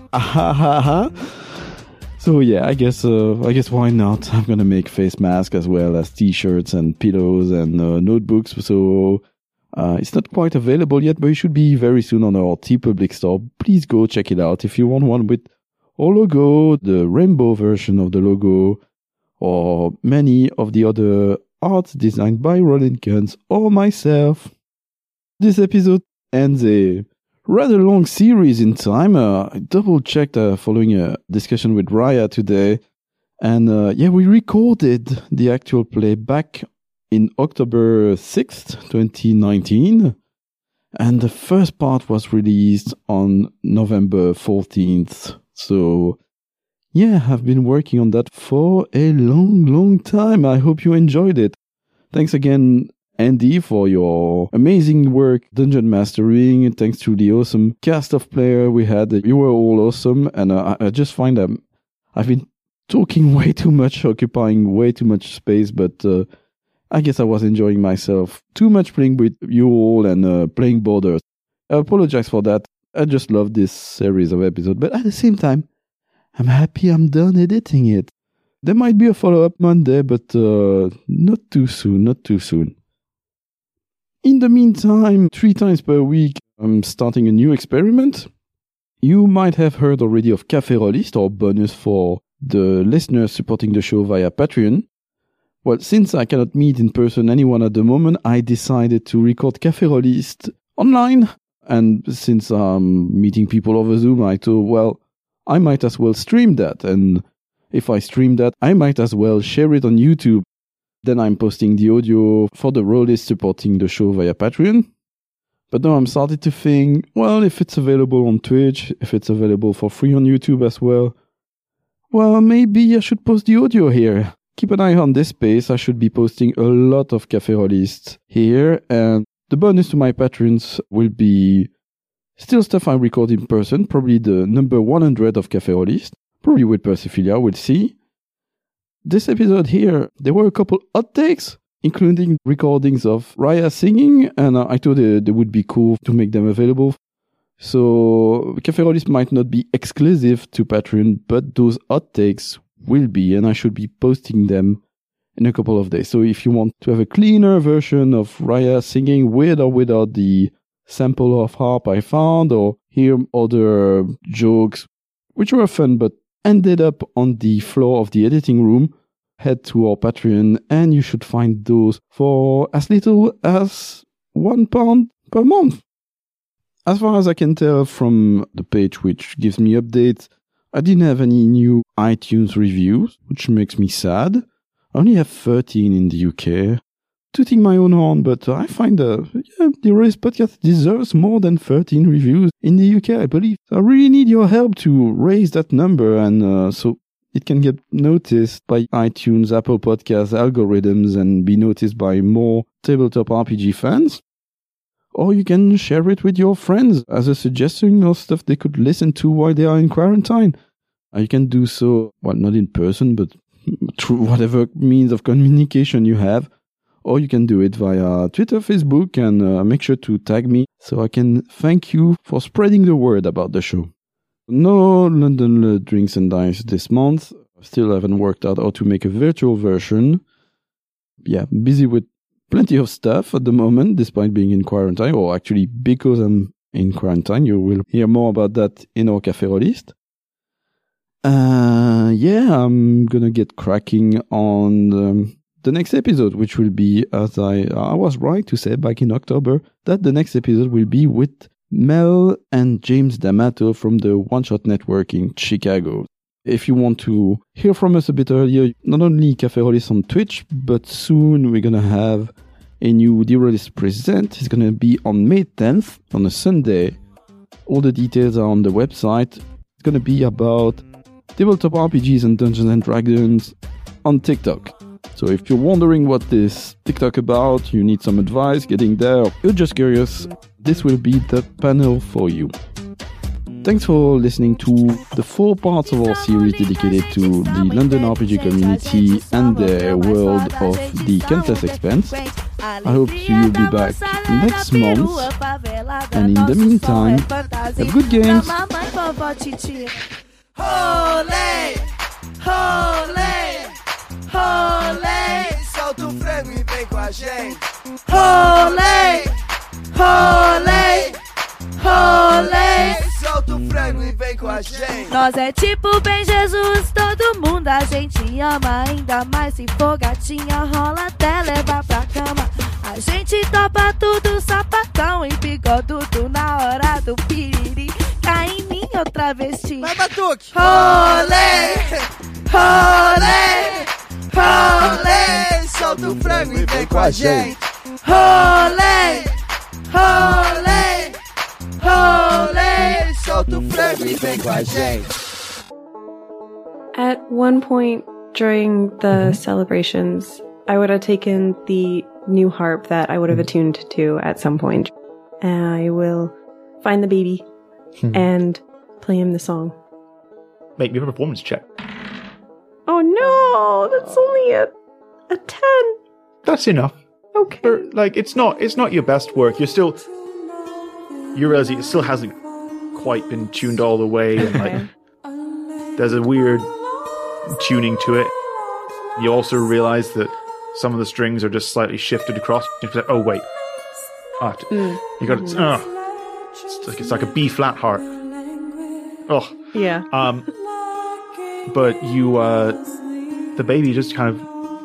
So yeah, I guess why not? I'm gonna make face masks as well as t-shirts and pillows and notebooks. So it's not quite available yet, but it should be very soon on our TeePublic store. Please go check it out if you want one with our logo, the rainbow version of the logo, or many of the other arts designed by Rollin Guns or myself. This episode ends a rather long series in time. I double-checked following a discussion with Raya today. And we recorded the actual play back in October 6th, 2019. And the first part was released on November 14th. So, yeah, I've been working on that for a long time. I hope you enjoyed it. Thanks again, Andy, for your amazing work dungeon mastering. Thanks to the awesome cast of players we had. You were all awesome. And I just find that I've been talking way too much, occupying way too much space. But I guess I was enjoying myself too much playing with you all and playing Borders. I apologize for that. I just love this series of episodes. But at the same time, I'm happy I'm done editing it. There might be a follow-up Monday, but not too soon. In the meantime, 3 times per week, I'm starting a new experiment. You might have heard already of Café Rollist, or bonus for the listeners supporting the show via Patreon. Well, since I cannot meet in person anyone at the moment, I decided to record Café Rollist online. And since I'm meeting people over Zoom, I thought, well, I might as well stream that. And if I stream that, I might as well share it on YouTube. Then I'm posting the audio for the Rollist supporting the show via Patreon. But now I'm starting to think, well, if it's available on Twitch, if it's available for free on YouTube as well, well, maybe I should post the audio here. Keep an eye on this space. I should be posting a lot of Café Rollist here. And the bonus to my patrons will be still stuff I record in person, probably the number 100 of Café Rollist, probably with Persiphilia, we'll see. This episode here, there were a couple outtakes, including recordings of Raya singing, and I thought they would be cool to make them available. So Café Rollist might not be exclusive to Patreon, but those outtakes will be, and I should be posting them in a couple of days. So if you want to have a cleaner version of Raya singing with or without the sample of harp I found, or hear other jokes, which were fun but ended up on the floor of the editing room, head to our Patreon and you should find those for as little as £1 per month. As far as I can tell from the page which gives me updates, I didn't have any new iTunes reviews, which makes me sad. I only have 13 in the UK. Tooting my own horn, but I find the Rollist podcast deserves more than 13 reviews in the UK, I believe. I really need your help to raise that number, and so it can get noticed by iTunes, Apple Podcasts, algorithms, and be noticed by more tabletop RPG fans. Or you can share it with your friends as a suggestion of stuff they could listen to while they are in quarantine. You can do so, well, not in person, but through whatever means of communication you have. Or you can do it via Twitter, Facebook, and make sure to tag me so I can thank you for spreading the word about the show. No London Drinks and Dice this month. Still haven't worked out how to make a virtual version. Yeah, busy with plenty of stuff at the moment, despite being in quarantine, or actually because I'm in quarantine. You will hear more about that in our Café Rollist. I'm gonna get cracking on the next episode, which will be, as I was right to say back in October, that the next episode will be with Mel and James D'Amato from the One Shot Network in Chicago. If you want to hear from us a bit earlier, not only Café Rollist on Twitch, but soon we're gonna have a new The Rollist Present. It's gonna be on May 10th, on a Sunday. All the details are on the website. It's gonna be about tabletop RPGs and Dungeons and Dragons on TikTok. So if you're wondering what this TikTok about, you need some advice getting there, you're just curious, this will be the panel for you. Thanks for listening to the 4 parts of our series dedicated to the London RPG community and the world of the Countess Expanse. I hope you'll be back next month. And in the meantime, have good games. Rolê, rolê, rolê. Solta o frango e vem com a gente. Rolê, rolê, rolê. Solta o frango e vem com a gente. Nós é tipo bem Jesus, todo mundo a gente ama. Ainda mais se for gatinha, rola até levar pra cama. A gente topa tudo, sapatão e bigodudo. Na hora do piriri, cai em mim outra vesti. Vai, Batuque! Rolê, rolê, rolê. Solta o frango e vem com a gente. Rolê, rolê, rolê. Solta o frango e vem com a gente. At one point during the celebrations, I would have taken the new harp that I would have attuned to at some point. And I will find the baby and play him the song. Make me a performance check. Oh no, that's only a 10. That's enough. Okay. Like, it's not your best work. You realize it still hasn't quite been tuned all the way. And like, there's a weird tuning to it. You also realize that some of the strings are just slightly shifted across. You're like, oh wait, you got it. It's like a B flat harp. Oh Yeah. But you, the baby just kind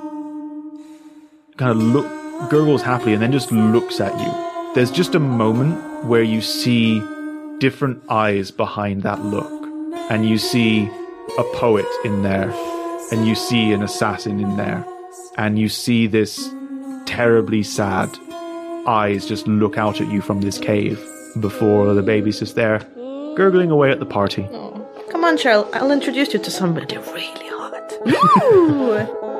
of gurgles happily and then just looks at you. There's just a moment where you see different eyes behind that look, and you see a poet in there, and you see an assassin in there, and you see this terribly sad eyes just look out at you from this cave before the baby's just there, gurgling away at the party. Come on, Cheryl. I'll introduce you to somebody really hot. Ooh.